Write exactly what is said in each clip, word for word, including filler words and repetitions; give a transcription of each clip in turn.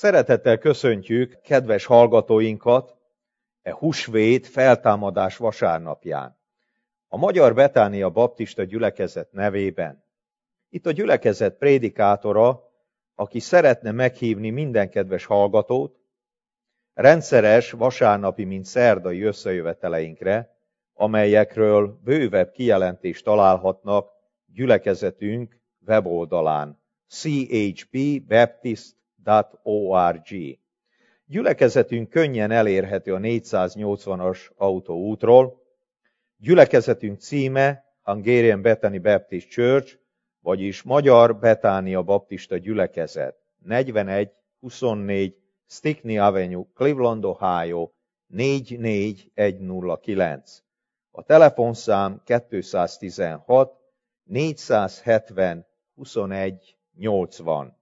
Szeretettel köszöntjük kedves hallgatóinkat e húsvét feltámadás vasárnapján. A Magyar Betánia Baptista Gyülekezet nevében. Itt a gyülekezet prédikátora, aki szeretne meghívni minden kedves hallgatót, rendszeres vasárnapi, mint szerdai összejöveteleinkre, amelyekről bővebb kijelentést találhatnak gyülekezetünk weboldalán c h p baptist dot org. Gyülekezetünk könnyen elérhető a négyszáznyolcvanas autóútról. Gyülekezetünk címe Hungarian Bethany Baptist Church, vagyis Magyar Betánia Baptista Gyülekezet, negyvenegy huszonnégy Stickney Avenue, Cleveland, Ohio, négy négy egy nulla kilenc. A telefonszám kettőszáztizenhat négyszázhetven huszonegy nyolcvan.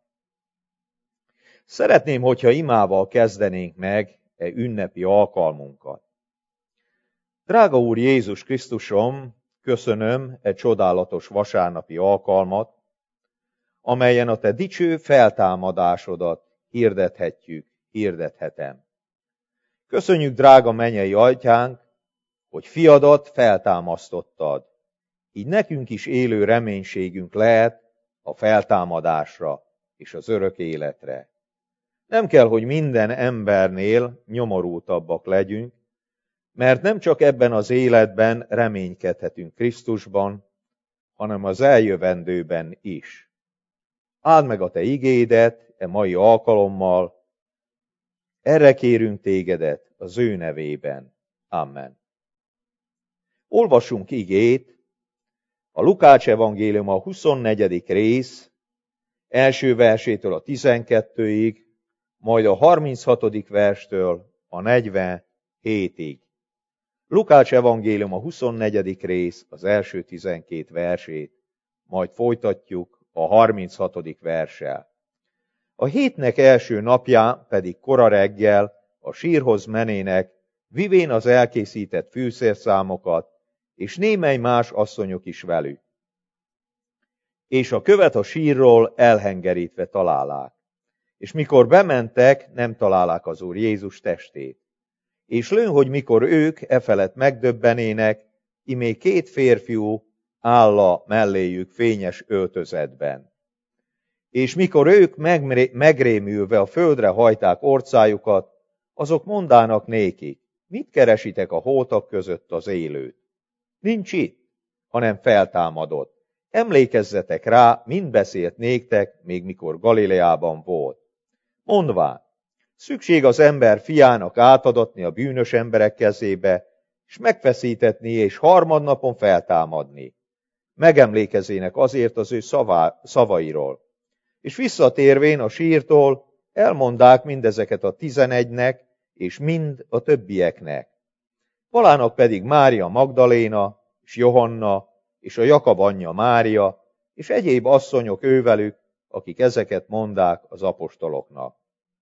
Szeretném, hogyha imával kezdenénk meg e ünnepi alkalmunkat. Drága Úr Jézus Krisztusom, köszönöm e csodálatos vasárnapi alkalmat, amelyen a Te dicső feltámadásodat hirdethetjük, hirdethetem. Köszönjük, drága mennyei Atyánk, hogy fiadat feltámasztottad. Így nekünk is élő reménységünk lehet a feltámadásra és az örök életre. Nem kell, hogy minden embernél nyomorultabbak legyünk, mert nem csak ebben az életben reménykedhetünk Krisztusban, hanem az eljövendőben is. Áld meg a Te igédet e mai alkalommal, erre kérünk Tégedet az ő nevében. Amen. Olvassunk igét, a Lukács evangélium a huszonnegyedik rész, első versétől a tizenkettőig, majd a harminchatodik verstől a negyvenhétig. Lukács evangélium a huszonnegyedik rész, az első tizenkét versét, majd folytatjuk a harminchatodik verssel. A hétnek első napján pedig kora reggel a sírhoz menének, vivén az elkészített fűszerszámokat, és némely más asszonyok is velük. És a követ a sírról elhengerítve találák. És mikor bementek, nem találák az Úr Jézus testét. És lőn, hogy mikor ők efelett megdöbbenének, imé két férfiú áll melléjük fényes öltözetben. És mikor ők megrémülve a földre hajták orcájukat, azok mondának nékik, mit keresitek a holtak között az élőt? Nincs itt, hanem feltámadott. Emlékezzetek rá, mind beszélt néktek, még mikor Galileában volt. Mondván, szükség az ember fiának átadatni a bűnös emberek kezébe, és megfeszítetni, és harmadnapon feltámadni. Megemlékezének azért az ő szavá, szavairól. És visszatérvén a sírtól elmondák mindezeket a tizenegynek, és mind a többieknek. Valának pedig Mária Magdaléna, és Johanna, és a Jakab anyja Mária, és egyéb asszonyok ővelük, akik ezeket mondák az apostoloknak.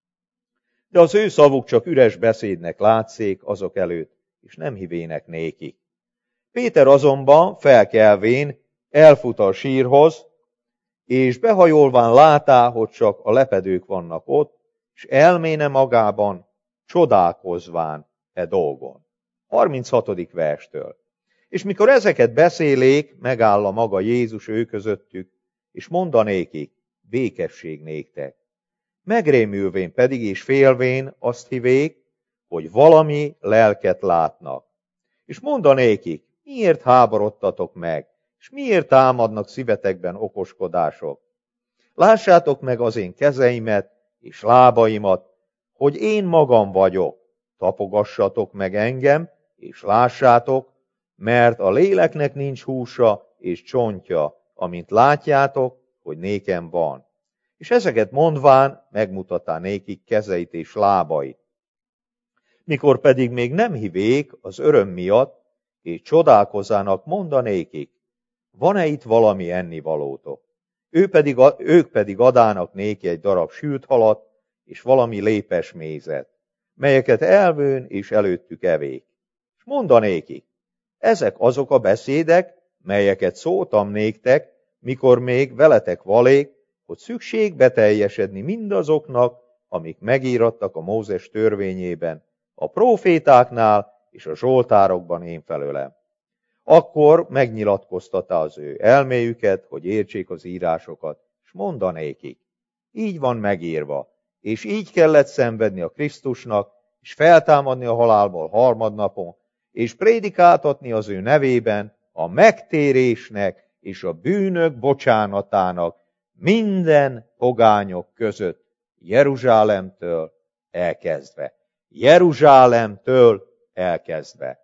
De az ő szavuk csak üres beszédnek látszék azok előtt, és nem hivének nékik. Péter azonban felkelvén elfut a sírhoz, és behajolván látá, hogy csak a lepedők vannak ott, és elméne magában, csodálkozván e dolgon. harminchatodik verstől. És mikor ezeket beszélék, megáll a maga Jézus ő közöttük, és mondanékik, békesség néktek. Megrémülvén pedig és félvén azt hivék, hogy valami lelket látnak. És mondanékik, miért háborodtatok meg, és miért támadnak szívetekben okoskodások? Lássátok meg az én kezeimet és lábaimat, hogy én magam vagyok. Tapogassatok meg engem, és lássátok, mert a léleknek nincs húsa és csontja, amint látjátok, hogy nékem van. És ezeket mondván megmutatta nékik kezeit és lábait. Mikor pedig még nem hivék az öröm miatt, és csodálkozának mondanékik, van-e itt valami ennivalótok? Ő pedig, ők pedig adának néki egy darab sült halat, és valami lépes mézet, melyeket elvőn és előttük evék. És mondanékik, ezek azok a beszédek, melyeket szóltam néktek, mikor még veletek valék, hogy szükség beteljesedni mindazoknak, amik megírattak a Mózes törvényében, a prófétáknál és a zsoltárokban én felőlem. Akkor megnyilatkoztatta az ő elméjüket, hogy értsék az írásokat, s mondanékik. Így van megírva, és így kellett szenvedni a Krisztusnak, és feltámadni a halálból harmadnapon, és prédikáltatni az ő nevében a megtérésnek és a bűnök bocsánatának minden pogányok között, Jeruzsálemtől elkezdve. Jeruzsálemtől elkezdve.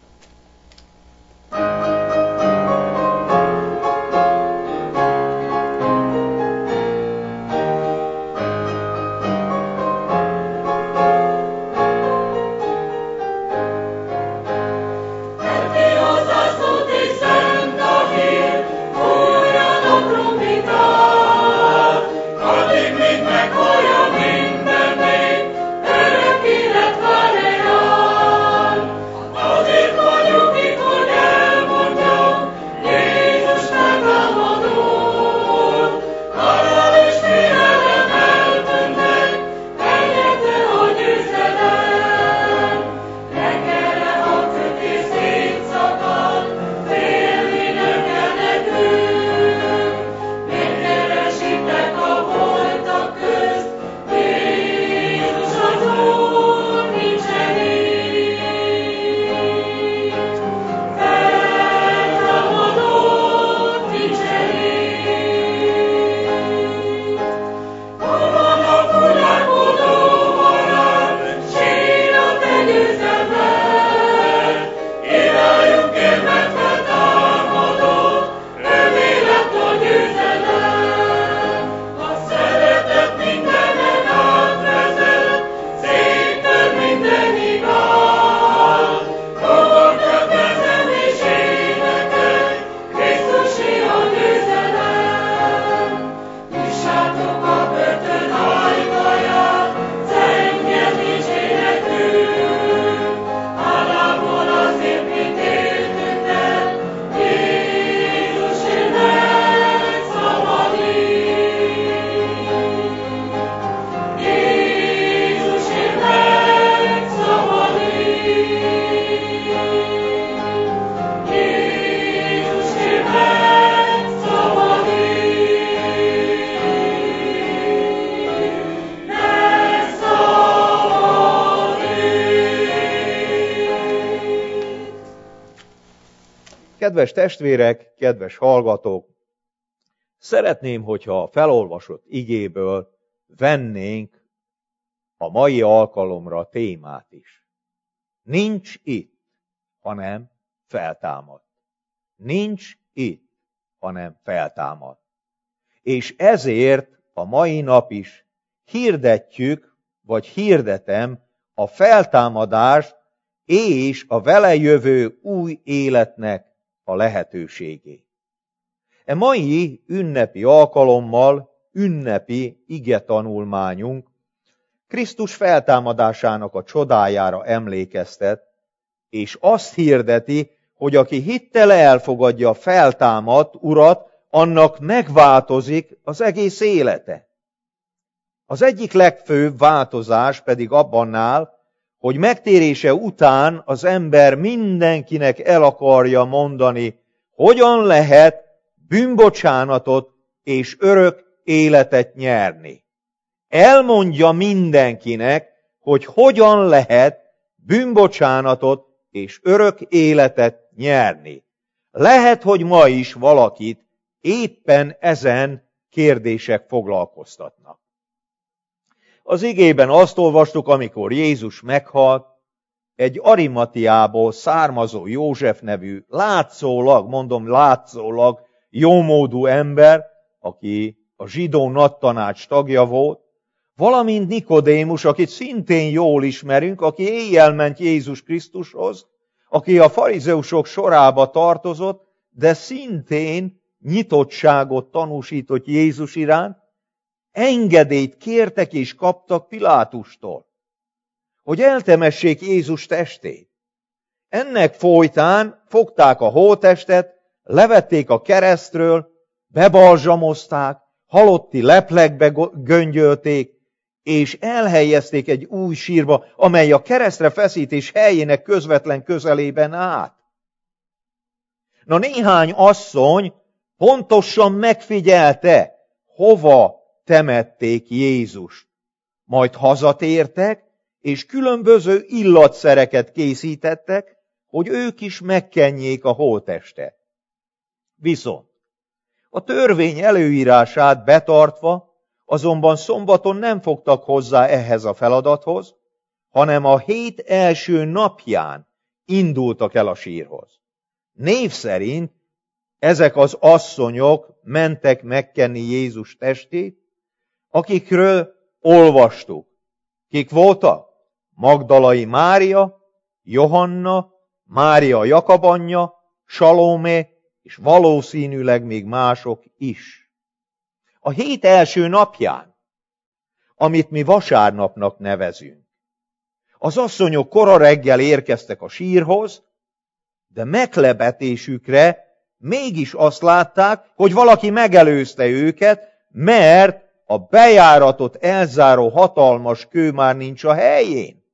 Kedves testvérek, kedves hallgatók, szeretném, hogyha a felolvasott igéből vennénk a mai alkalomra a témát is. Nincs itt, hanem feltámad. Nincs itt, hanem feltámad. És ezért a mai nap is hirdetjük, vagy hirdetem a feltámadást és a vele jövő új életnek a lehetőségét. E mai ünnepi alkalommal ünnepi igetanulmányunk Krisztus feltámadásának a csodájára emlékeztet, és azt hirdeti, hogy aki hittel elfogadja a feltámadt Urat, annak megváltozik az egész élete. Az egyik legfőbb változás pedig abban áll, hogy megtérése után az ember mindenkinek el akarja mondani, hogyan lehet bűnbocsánatot és örök életet nyerni. Elmondja mindenkinek, hogy hogyan lehet bűnbocsánatot és örök életet nyerni. Lehet, hogy ma is valakit éppen ezen kérdések foglalkoztatnak. Az igében azt olvastuk, amikor Jézus meghalt, egy Arimatiából származó József nevű látszólag, mondom látszólag, jómódú ember, aki a zsidó nagytanács tagja volt, valamint Nikodémus, akit szintén jól ismerünk, aki éjjel ment Jézus Krisztushoz, aki a farizeusok sorába tartozott, de szintén nyitottságot tanúsított Jézus iránt, engedélyt kértek és kaptak Pilátustól, hogy eltemessék Jézus testét. Ennek folytán fogták a holttestet, levették a keresztről, bebalzsamozták, halotti leplekbe göngyölték, és elhelyezték egy új sírba, amely a keresztre feszítés helyének közvetlen közelében állt. Na, néhány asszony pontosan megfigyelte, hova temették Jézust. Majd hazatértek, és különböző illatszereket készítettek, hogy ők is megkenjék a holttestet. Viszont a törvény előírását betartva, azonban szombaton nem fogtak hozzá ehhez a feladathoz, hanem a hét első napján indultak el a sírhoz. Név szerint ezek az asszonyok mentek megkenni Jézus testét, akikről olvastuk. Kik voltak? Magdalai Mária, Johanna, Mária Jakab anyja, Salome, és valószínűleg még mások is. A hét első napján, amit mi vasárnapnak nevezünk, az asszonyok kora reggel érkeztek a sírhoz, de meglepetésükre mégis azt látták, hogy valaki megelőzte őket, mert a bejáratot elzáró hatalmas kő már nincs a helyén.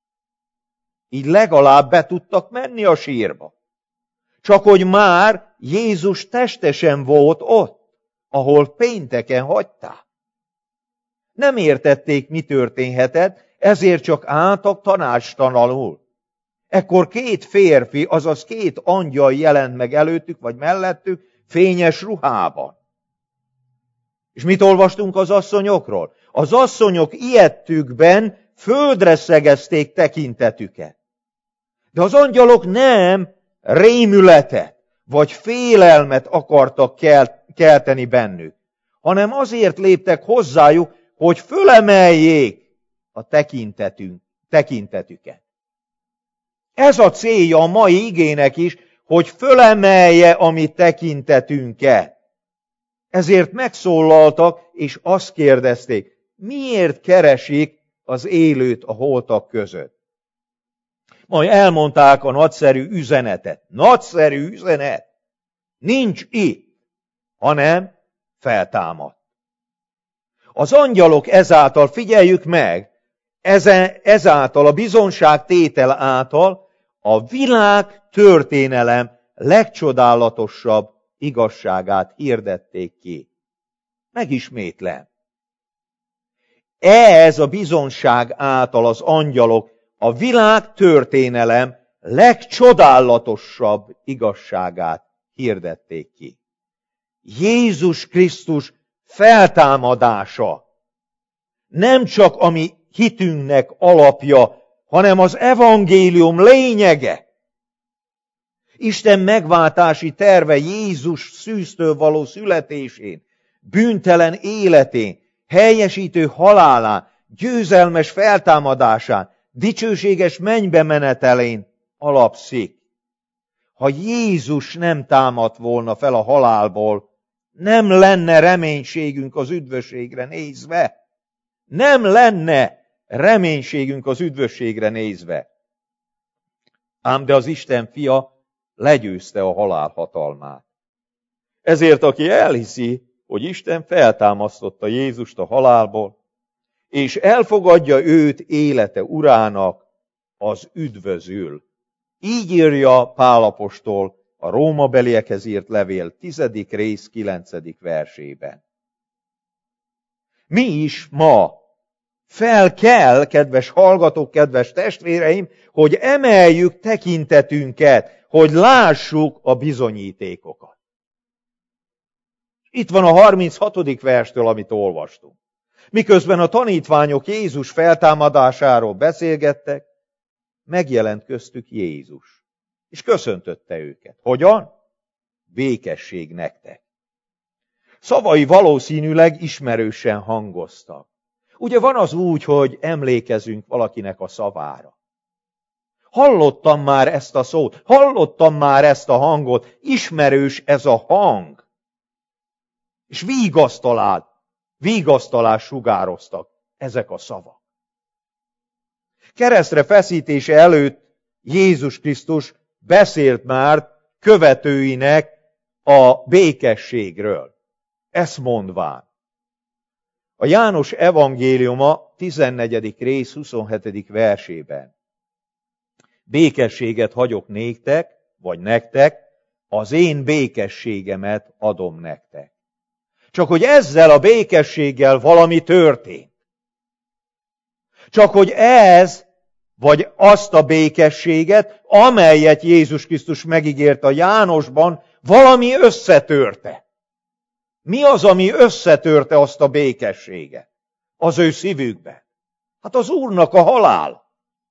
Így legalább be tudtak menni a sírba. Csak hogy már Jézus testesen volt ott, ahol pénteken hagyták. Nem értették, mi történhetett, ezért csak álltak tanácstalanul. Ekkor két férfi, azaz két angyal jelent meg előttük vagy mellettük, fényes ruhában. És mit olvastunk az asszonyokról? Az asszonyok ijedtükben földre szegezték tekintetüket. De az angyalok nem rémületet vagy félelmet akartak kelteni bennük, hanem azért léptek hozzájuk, hogy fölemeljék a tekintetünk, tekintetüket. Ez a célja a mai igének is, hogy fölemelje a mi tekintetünket. Ezért megszólaltak, és azt kérdezték, miért keresik az élőt a holtak között. Majd elmondták a nagyszerű üzenetet. Nagyszerű üzenet! Nincs itt, hanem feltámadt. Az angyalok ezáltal, figyeljük meg, ezáltal a bizonságtétel által a világ történelem legcsodálatosabb igazságát hirdették ki. Megismétlem. Ez a bizonság által az angyalok a világ történelem legcsodálatosabb igazságát hirdették ki. Jézus Krisztus feltámadása nem csak a mi hitünknek alapja, hanem az evangélium lényege. Isten megváltási terve Jézus szűztől való születésén, bűntelen életén, helyesítő halálán, győzelmes feltámadásán, dicsőséges mennybe menetelén alapszik. Ha Jézus nem támadt volna fel a halálból, nem lenne reménységünk az üdvösségre nézve. Nem lenne reménységünk az üdvösségre nézve. Ám de az Isten fia legyőzte a halál hatalmát. Ezért aki elhiszi, hogy Isten feltámasztotta Jézust a halálból, és elfogadja őt élete urának, az üdvözül. Így írja Pál apostol a Rómabeliekhez írt levél tizedik rész kilencedik versében. Mi is ma fel kell, kedves hallgatók, kedves testvéreim, hogy emeljük tekintetünket, hogy lássuk a bizonyítékokat. Itt van a harminchatodik verstől, amit olvastunk. Miközben a tanítványok Jézus feltámadásáról beszélgettek, megjelent köztük Jézus, és köszöntötte őket. Hogyan? Békesség nektek. Szavai valószínűleg ismerősen hangoztak. Ugye van az úgy, hogy emlékezünk valakinek a szavára. Hallottam már ezt a szót, hallottam már ezt a hangot, ismerős ez a hang. És vigasztalált, vigasztalás sugároztak ezek a szavak. Keresztre feszítése előtt Jézus Krisztus beszélt már követőinek a békességről. Ezt mondván. A János evangéliuma tizennegyedik rész huszonhetedik versében. Békességet hagyok néktek, vagy nektek, az én békességemet adom nektek. Csak hogy ezzel a békességgel valami történt. Csak hogy ez, vagy azt a békességet, amelyet Jézus Krisztus megígért a Jánosban, valami összetörte. Mi az, ami összetörte azt a békességet? Az ő szívükben. Hát az Úrnak a halál.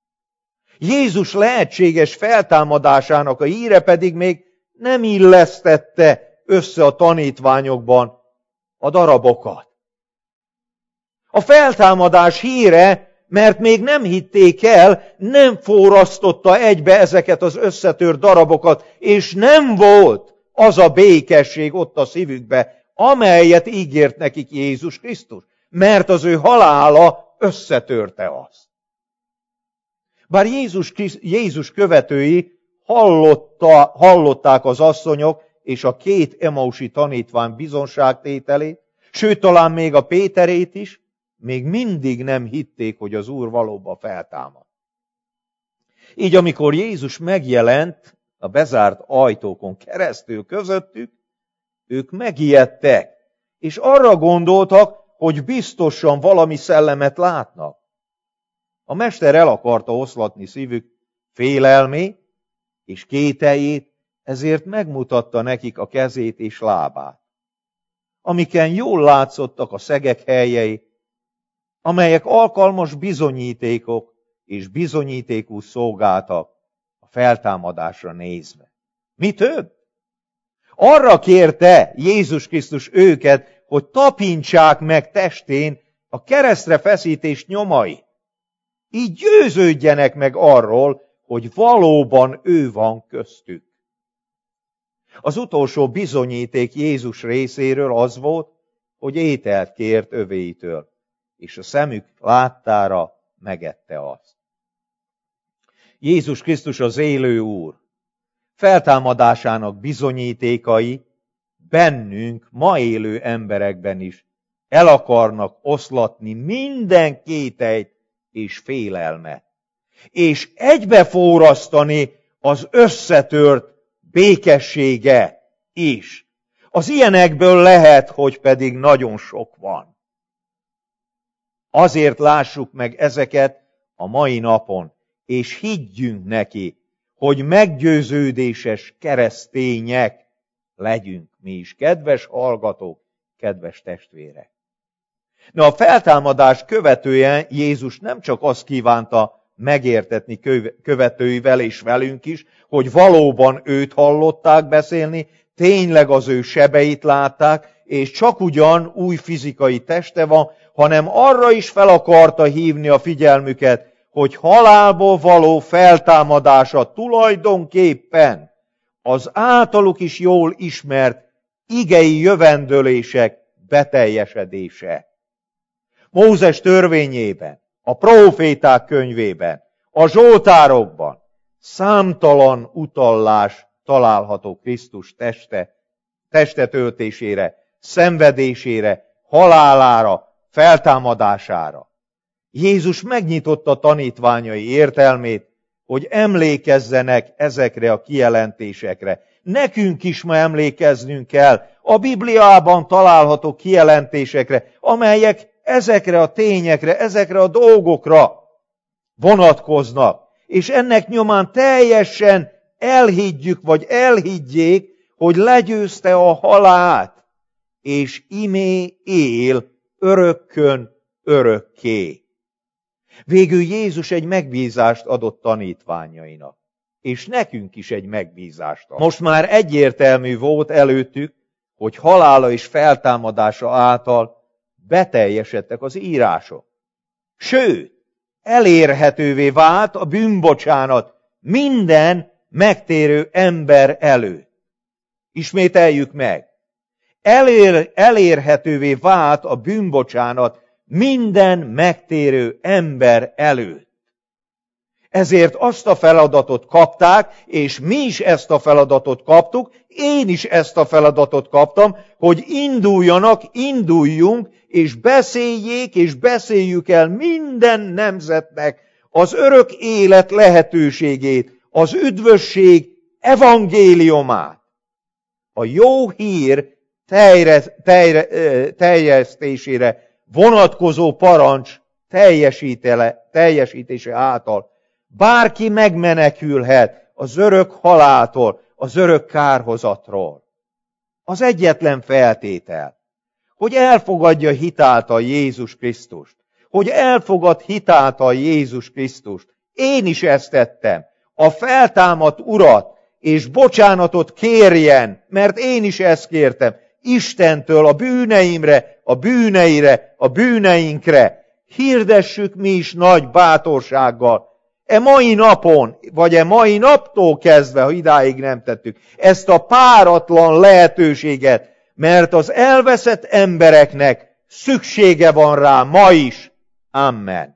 Jézus lehetséges feltámadásának a híre pedig még nem illesztette össze a tanítványokban a darabokat. A feltámadás híre, mert még nem hitték el, nem forrasztotta egybe ezeket az összetört darabokat, és nem volt az a békesség ott a szívükbe, amelyet ígért nekik Jézus Krisztus, mert az ő halála összetörte azt. Bár Jézus, Jézus követői hallotta, hallották az asszonyok és a két emausi tanítvány bizonságtételét, sőt talán még a Péterét is, még mindig nem hitték, hogy az Úr valóban feltámad. Így amikor Jézus megjelent a bezárt ajtókon keresztül közöttük, ők megijedtek, és arra gondoltak, hogy biztosan valami szellemet látnak. A mester el akarta oszlatni szívük félelmét és kételjét, ezért megmutatta nekik a kezét és lábát, amiken jól látszottak a szegek helyei, amelyek alkalmas bizonyítékok és bizonyítékú szolgáltak a feltámadásra nézve. Mi több? Arra kérte Jézus Krisztus őket, hogy tapintsák meg testén a keresztre feszítés nyomait. Így győződjenek meg arról, hogy valóban ő van köztük. Az utolsó bizonyíték Jézus részéről az volt, hogy ételt kért övéitől, és a szemük láttára megette azt. Jézus Krisztus az élő Úr. Feltámadásának bizonyítékai bennünk, ma élő emberekben is el akarnak oszlatni minden kételyt és félelmet, és egybeforrasztani az összetört békessége is. Az ilyenekből lehet, hogy pedig nagyon sok van. Azért lássuk meg ezeket a mai napon, és higgyünk neki, hogy meggyőződéses keresztények legyünk mi is, kedves hallgatók, kedves testvérek. Na, a feltámadás követően Jézus nem csak azt kívánta megértetni követőivel és velünk is, hogy valóban őt hallották beszélni, tényleg az ő sebeit látták, és csak ugyan új fizikai teste van, hanem arra is fel akarta hívni a figyelmüket, hogy halálból való feltámadása tulajdonképpen az általuk is jól ismert igei jövendőlések beteljesedése. Mózes törvényében, a próféták könyvében, a zsoltárokban számtalan utallás található Krisztus teste, testetöltésére, szenvedésére, halálára, feltámadására. Jézus megnyitotta tanítványai értelmét, hogy emlékezzenek ezekre a kijelentésekre. Nekünk is ma emlékeznünk kell a Bibliában található kijelentésekre, amelyek ezekre a tényekre, ezekre a dolgokra vonatkoznak. És ennek nyomán teljesen elhiggyük, vagy elhiggyék, hogy legyőzte a halált, és imé él örökkön örökké. Végül Jézus egy megbízást adott tanítványainak, és nekünk is egy megbízást adott. Most már egyértelmű volt előttük, hogy halála és feltámadása által beteljesedtek az írások. Sőt, elérhetővé vált a bűnbocsánat minden megtérő ember előtt. Ismételjük meg. Elér, elérhetővé vált a bűnbocsánat minden megtérő ember előtt. Ezért azt a feladatot kapták, és mi is ezt a feladatot kaptuk, én is ezt a feladatot kaptam, hogy induljanak, induljunk, és beszéljék, és beszéljük el minden nemzetnek az örök élet lehetőségét, az üdvösség evangéliumát. A jó hír tejre, tejre, teljesztésére vonatkozó parancs teljesítése által bárki megmenekülhet az örök haláltól, az örök kárhozatról. Az egyetlen feltétel, hogy elfogadja hitáltal Jézus Krisztust, hogy elfogad hitáltal Jézus Krisztust. Én is ezt tettem. A feltámadt Urat, és bocsánatot kérjen, mert én is ezt kértem, Istentől a bűneimre, a bűneire, a bűneinkre. Hirdessük mi is nagy bátorsággal, e mai napon, vagy e mai naptól kezdve, ha idáig nem tettük, ezt a páratlan lehetőséget, mert az elveszett embereknek szüksége van rá ma is. Amen.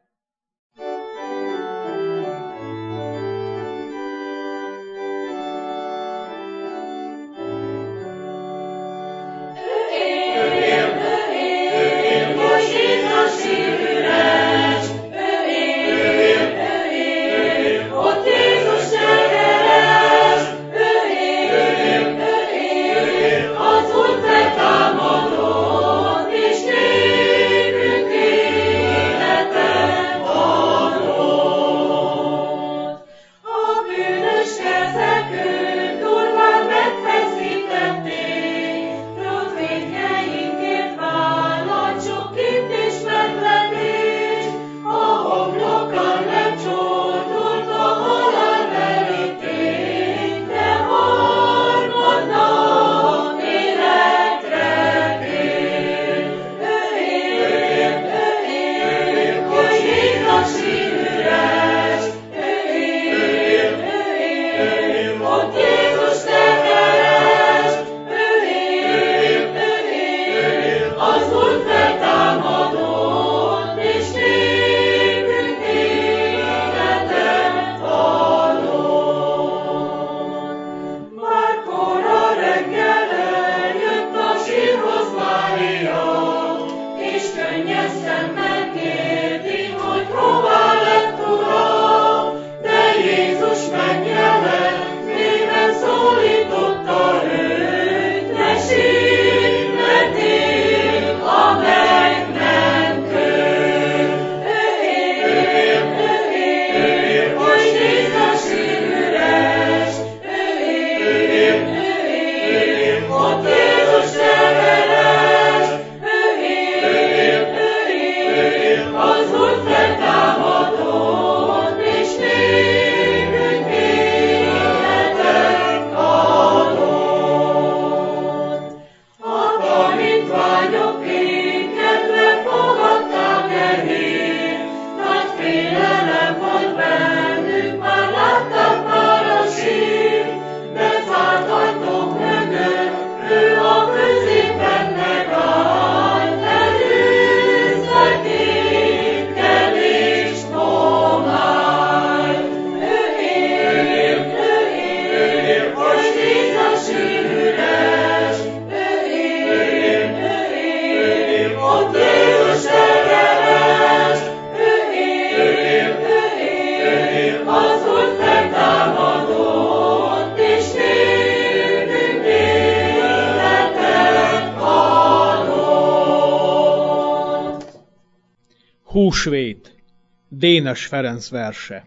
Húsvét, Dénes Ferenc verse.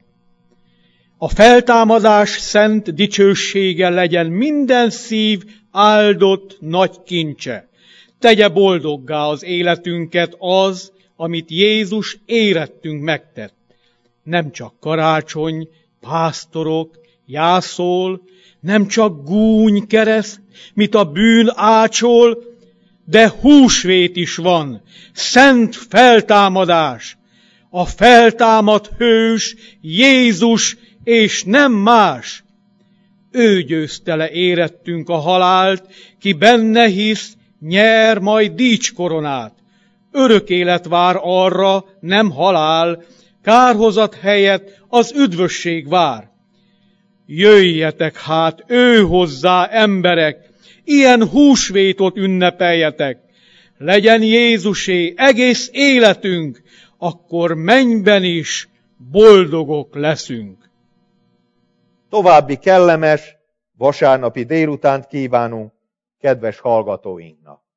A feltámadás szent dicsősége legyen minden szív áldott nagy kincse. Tegye boldoggá az életünket az, amit Jézus érettünk megtett. Nem csak karácsony, pásztorok, jászol, nem csak gúny kereszt, mit a bűn ácsol, de húsvét is van, szent feltámadás. A feltámadt hős Jézus, és nem más. Ő győzte le érettünk a halált, ki benne hisz, nyer majd dícskoronát. Örök élet vár arra, nem halál, k kárhozat helyett az üdvösség vár. Jöjjetek hát ő hozzá, emberek, ilyen húsvétot ünnepeljetek. Legyen Jézusé egész életünk, akkor mennyben is boldogok leszünk. További kellemes vasárnapi délutánt kívánunk kedves hallgatóinknak.